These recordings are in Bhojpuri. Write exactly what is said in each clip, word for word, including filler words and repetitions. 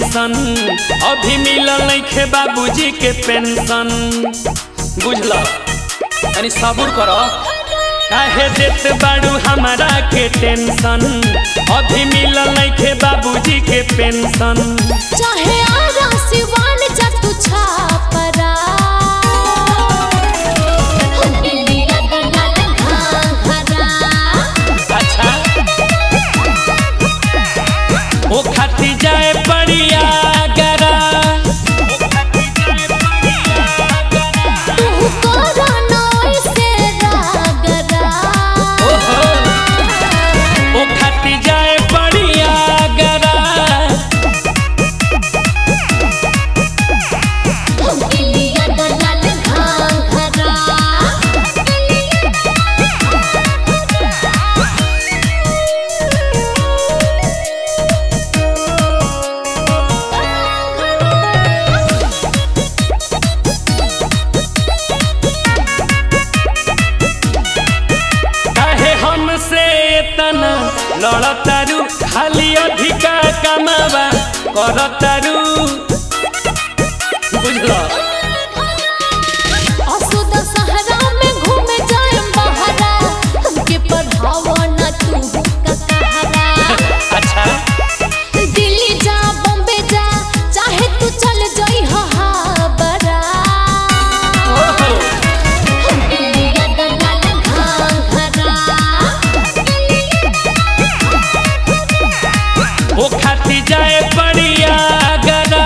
टेंशन अभी मिलल नइखे बाबूजी के पेंशन बुझला तनी सब्र करो काहे देत बाड़ू हमारा के टेंशन अभी मिलल नइखे बाबूजी के पेंशन चाहे आरा सिवान जा तू छापरा अच्छा ओ खाती जाए बढ़िया गरा तू करा नई से रागरा ओ खाती जाए बढ़िया गरा दिलिया दलाल घाघरा हमसे तना लड़तारू खाली अधिका कमावा करतारू बुझलो असुद सहरा में घूमे जाए बहरा हमके पढ़ावा ना तू का कहरा अच्छा दिल्ली जा बॉम्बे जा चाहे तू चल जाई हाबरा दिलिया दलाल घाघरा ओ खाती जाए बढ़िया गरा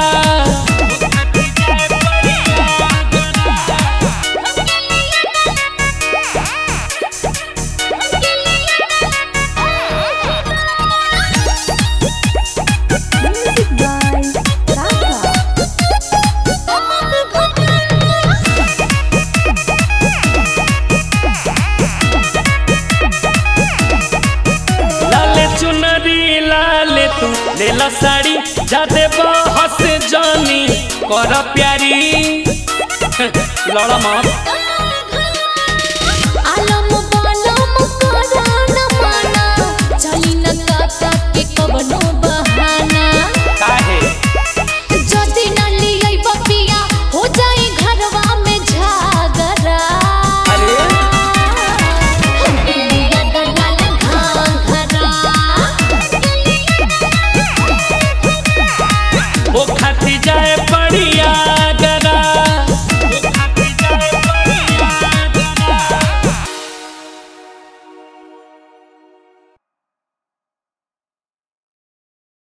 लाले चुनरी लाले तू लेला साड़ी जादे बहस जानी कर प्यारी लड़ा मत